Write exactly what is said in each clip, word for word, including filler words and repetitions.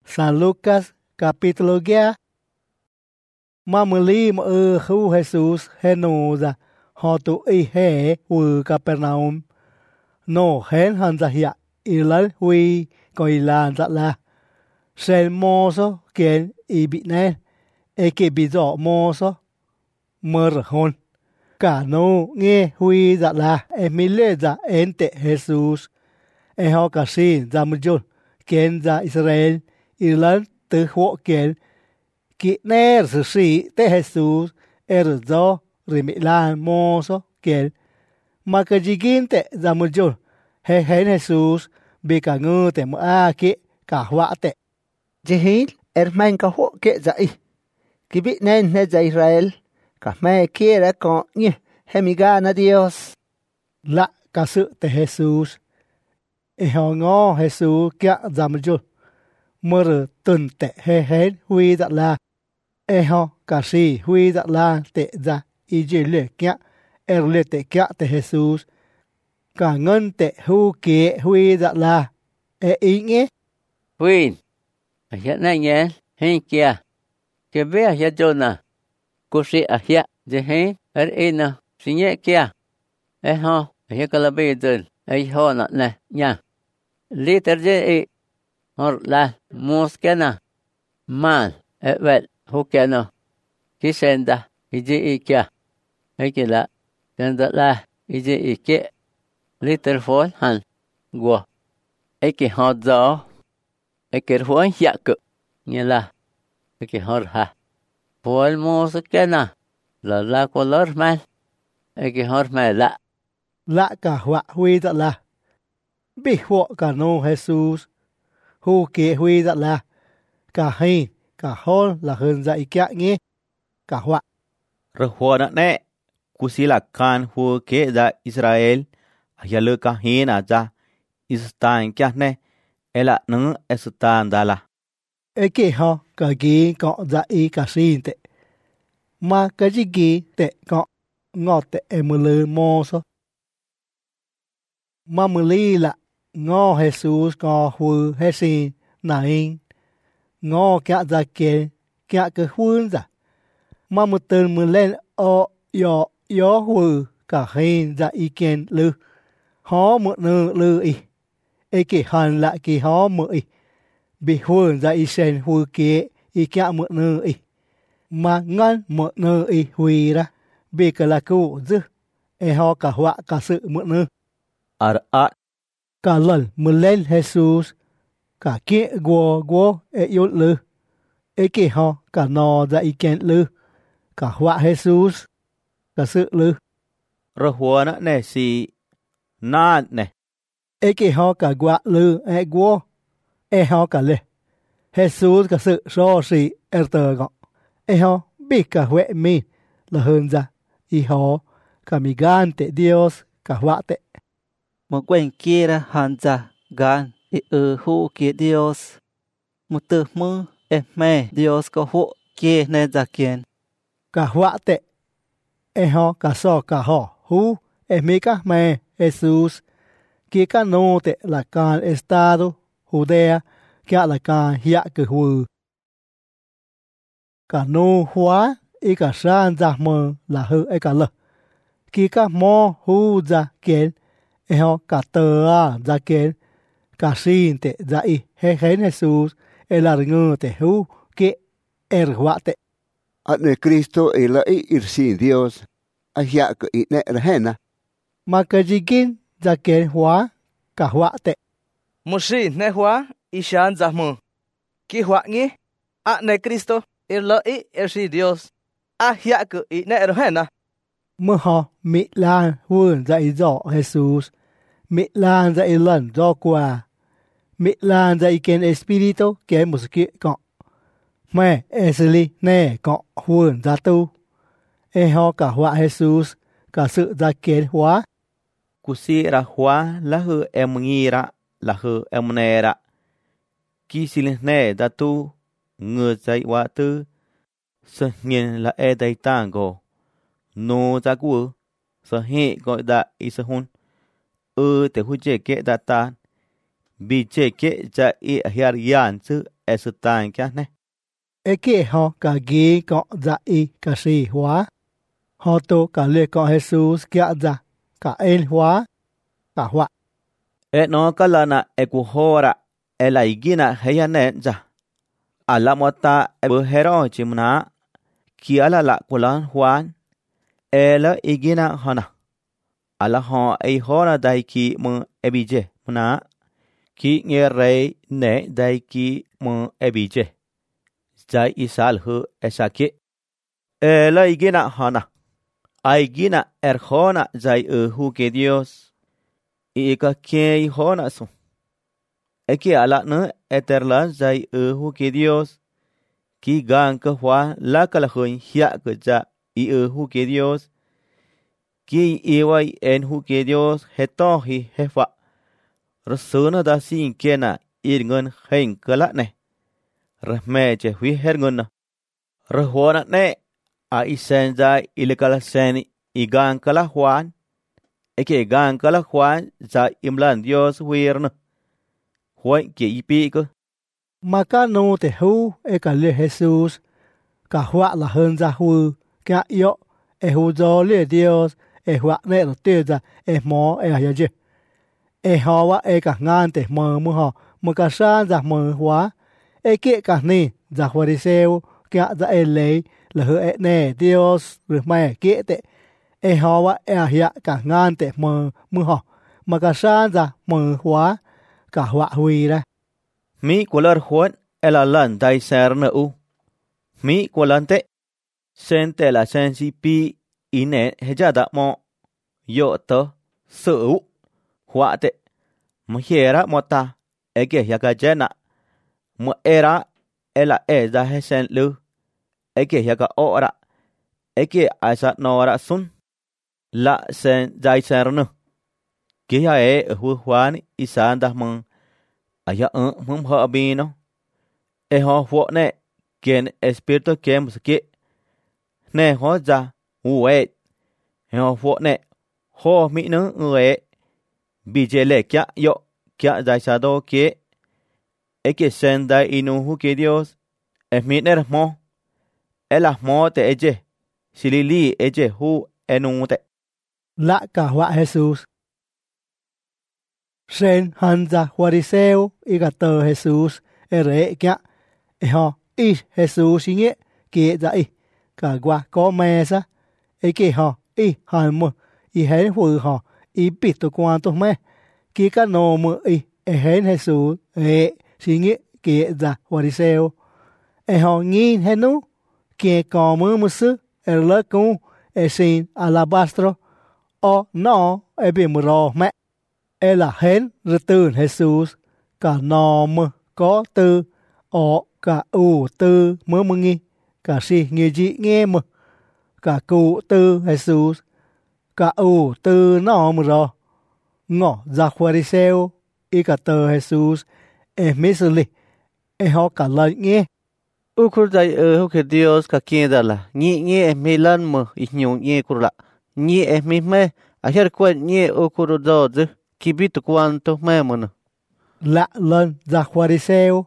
San Lucas capítulo diez. Mà mơ li mà ư khu Jesus henu ra họ tụ y hệ u Capernaum. Nô hén hàn ra hiện y lân huy coi lan ra la. Sen mô số kiến y bị nén. E kì bị dọ mô số. Mơ rửa hôn. Cả nô nghe huy ra la. E mi lê ra en tệ Jesus. E họ cả xin ra mơ dùn. Kiến ra Israel. Y lân tư hộ kiến. Kì nè sự sĩ tế Jesus. E rửa dô. Rì mị lan mô số kiến. Mà cơ dì gìn tệ ra mơ dùn. He hén Jesus. Bị cả ngư tệ mơ a kì. Cả họa tệ. Dì hít. Er mang cả hộ kệ dạy. Kì bị nên nè dạy Israel. Cả mẹ kia đã có nhé. Hemiga na Dios. Lạ cả sự tệ Jesus. E họ ngó Jesus kia ra mơ dùn. Mơ rửa tuần tệ he hén huy dạ la. E họ cả sĩ huy dạ la tệ ra. Y dì lệ kia. Er lệ tệ kia tệ Jesus. Cả ngân tệ hưu kia huy dạ la. E ý nghe. Huy. Hiện nay nhé. Hên kia. Kì bế hiện cho nà. Cô sĩ ở hiện. Dì hên. Er ý nà. Sĩ nhẹ kia. E họ. Hiện cả là bê dần. E họ nà nè. Nha. Lý tờ dê ý. Họ là. Mос kia nà. Man. E vẹt. Hú kia nà. Kì sen đà. Y dì ý kia. E kì lạ. Kênh đà la. Y dì ý kia. Lý tờ phôn hẳn. Gua. E kì họ dò. E kì phôn dạ cực. Như là. E kì họ rả. Phôn mô sức kia nà. Là la cô lor man. E kì họ mẹ lạ. Lạ cả họa huy dạ la. Bị hộ cả nô Jesus. Hù kia huy dạ la. Cả hình. Cả hôn là hơn dạ ý kia nghe. Cả họa. Rồi hùa nạ nè. Cú xí là can hùa kế dạ Israel. Hia lơ ca hên à dạ. Istaan kia nè. E lạ nâng Istaan đà la. E kì họ cả ghi có dạ ý cả xin tệ. Mà cái gì ghi tệ có ngọt tệ em mơ lơ mô số. Mà mơ li là ngô Jesus có hư hết xin nà hình. Ngô kạ dạ kê kạ cơ hương dạ. Mà mơ tên mơ lên ô yô yô hư cả hình dạ ý kiến lư. Hó mơ nơ lư ý. E kì hàn lại kì hó mơ ý. Bị hương dạ ý sen hư kế ý kạ mơ nơ ý. Mà ngăn mơ nơ ý hùi ra. Bị cả là cụ dư. E họ cả họa cả sự mơ nơ. Ar át. Cả lần mơ lên Jesus. Cả kia gua gua e yếu lư. E kì họ cả nò dạ ý kiến lư. Cả họa Jesus. Cả sự lư. Rồi hùa nạ nè xì. Nà nè. E kì họ cả gua lư e gua. E họ cả lê. Jesus cả sự so xì er tờ gọ. E họ bị cả huệ mi là hơn ra. Y họ cả mi gan tệ Dios cả họa tệ. Một quen kia ra hàn ra gan. Y ư hú kia Dios. Một từ mơ. E mẹ Dios có hộ kia nè ra kiên. Cả họa tệ. E họ cả so cả họ hú. E mi cả mẹ Jesus. Kia cả nô tệ là can estado Judea. Kia là can hiạ cử hư. Cả nô hóa. Y cả san ra mơ là hư e cả lờ. Kia cả mô hú ra kiến. E họ cả tờ à ra kiến. Cả xin tệ ra y. He hén Jesus. E là ngư tệ hú. Kia er họa tệ. At ne Cristo e la i ir sin Dios. A hiạ cử i nẹ ra hèn à. Mà cơ dì gìn ra kiến hóa. Cả họa tệ. Một sĩ nè hóa. Y shan ra mơ. Kỳ họa nghe. At ne Cristo e la i ir sin Dios. A hiạ cử i nẹ ra hèn à. Mơ họ mị lan vườn dạy dọ Jesus. Mị lan dạy lần do quà. Mị lan dạy kiến Espírito kiến một sự kiện cọ. Mẹ Esli nè cọ vườn ra tu. E họ cả họa Jesus. Cả sự ra kiến hóa. Cú xí ra hóa là hư em nghi ra. Là hư em nè ra. Kì xí linh nè ra tu. Ngừa dạy hóa tư. Sở nhiên là e đầy tàng gồ. Nô ra cú sở hệ gọi đã ý sở hôn. Ơ tế hú chế kệ đã tàn. Bị chế kệ ra ý hiar yàn chứ e sự tàn kia nè. Ê kì họ cả ghi có dạ y cả sĩ hóa. Họ tổ cả lê có Jesus kia dạ cả ên hóa cả hóa. E no kalana e ku hora e la igina heya ne ja. Ala mota e bu hero chimna kia la la kulan huan e la igina hana. Ala ho e hora dai ki mu ebije muna ki nghe rei ne dai ki mu ebije. Jai isal hu esake. E la igina hana. Aigina er hona jai e hu ke Dios. I ka kei hona su. Eki ala ne eterla jai e hu ke Dios. Ki gang ka hua la ka la hun hia ka ja i e hu ke Dios. Ki i wai en hu ke Dios heto hi hefa. Rasuna da sin kena ir ngun hein ka la ne. Rahme che hui her ngun. Rahwana ne a isen jai ilikala sen i gang ka la huan. Eke gang ka la huan za imlan Dios huirna. Huan ke ipi ka. Maka no te hu e ka le Jesus ka hua la hơn ra hu ka yo e hu do le Dios e hua ne lo te za e mo e ya je. E ho wa e ka ngan te mo mu ho mo ka san za mo hua e ke ka ni za fariseo ka za e le la hu e ne Dios ru mai ke te e ho wa e ya ka ngan te mo mu ho mo ka san za mo hua ka hua hui ra. Mi kular huan ela lan dai ser na u. Mi kulante. Sen te la sen si pi ine hejada mo. Yo to su u. Hua te. Mo hiera mo ta. Ege hiaga jena. Mo era ela e da hesen lu. Ege hiaga ora. Ege asa nora sun. La sen dai ser na. Kia e hu huan isan da mong. Aya un mum ho abino. E ho fo ne ken espiritu kem ske. Ne ho za uwe. E ho fo ne ho mi nu uwe. Bi je le kya yo kya za sa do ke. E ke senda inu hu ke Dios. E mi ne mo. E la mo te eje. Silili eje hu enu te. La ka hua Jesus. Sen hanza fariseo y gato Jesús ere kia e ho i Jesús inge ke za i ka gwa ko mesa e ke ho i han mo i hen hu ho i pitu kwanto me ki ka no mo i e hen Jesús e singe ke za fariseo e ho ngin henu ke ko mo musu e la ku e sin alabastro o no e bi mo ro me. E là hến rư tư Jesus cả nò mơ có tư ọ cả ủ tư mơ mơ nghi cả si nghe dị nghe mơ cả cụ tư Jesus cả ủ tư nò mơ rò ngọ ra fariseo y cả tờ Jesus e mê sư lì e họ cả lời nghe. Ukur dai e hu ke Dios ka kieda la. Ni ni e mi lan mo i nyu ni kur la. Ni e mi me a her kwen ni ukur do de. Kibito cuanto memono. Lạ lên ra fariseo.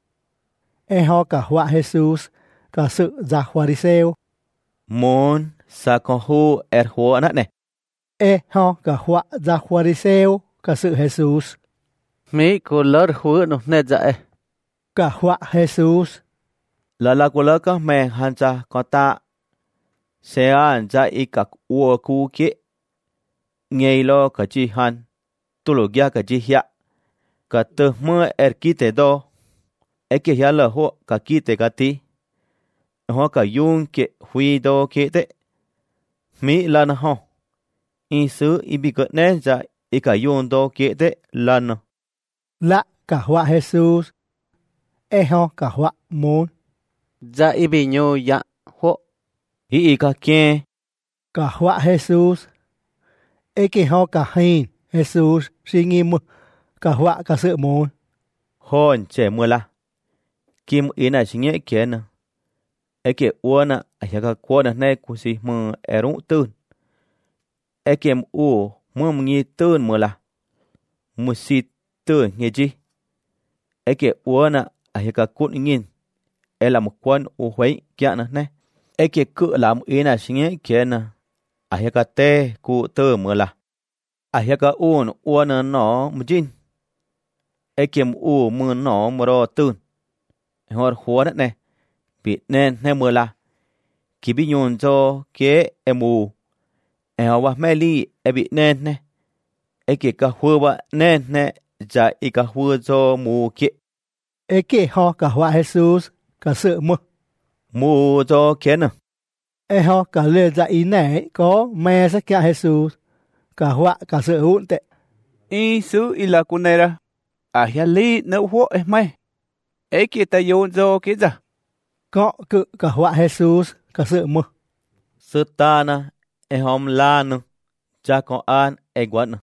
E họ cả họa Jesus cả sự ra fariseo. Mon sa con hu er hua nát nè. E họ cả họa ra fariseo cả sự Jesus. Mi color hu no net za e. Cả họa Jesus. La la color ka me hanja kota. Se an za i ka u ku ke. Ngei lo ka chi han. Tulugia ka jihia. Ka te mơ er kite do. Eke hia la ho ka kite ka ti. Ho ka yun ke hui do kite. Mi la na ho. In su ibi ka nenza i ka yun do kite la na. La ka hua Jesus. E ho ka hua mon. Za ibi nyo ya ho. I i ka kien. Ka hua Jesus. Eke ho ka hin. Jesus sinh im cả họa cả sự môn. Hôn trẻ mưa la. Kim ý này chính nghĩa kiến nè. Ê kì uôn nè. Ê kì qua nè nè cụ xì mơ ế rung tươn. Ê kì mù mơ mơ nghi tươn mưa la. Mù xì tươn nghe chi. Ê kì uôn nè. à hiệp cả cút nghìn e là một quân u huấy kia nè nè e kia cự làm ý là sinh ấy kia nè à hiệp cả tê cụ tơ mưa là à hiệp cả uốn uốn nè nó một chín e kia u mưa nó mưa đó tươn hoa hoa đó nè bị nên nè mưa là khi bị nhon cho kia em u em hoa mẹ li e bị nên nè e kia cả hoa ba nên nè ja i cả hoa cho mù kia e kia họ cả hoa Jesus cả sự mưa mù cho kia nè e họ cả lệ dạ ý này có mẹ sẽ kia Jesus cả hoa cả sự hỗn tệ y su y la kunera a ya li no ho e mai e kia ta yon zo kia za có cự cả hoa Jesus cả sự mưa sự ta nè e hom la nè cha con an e quán nè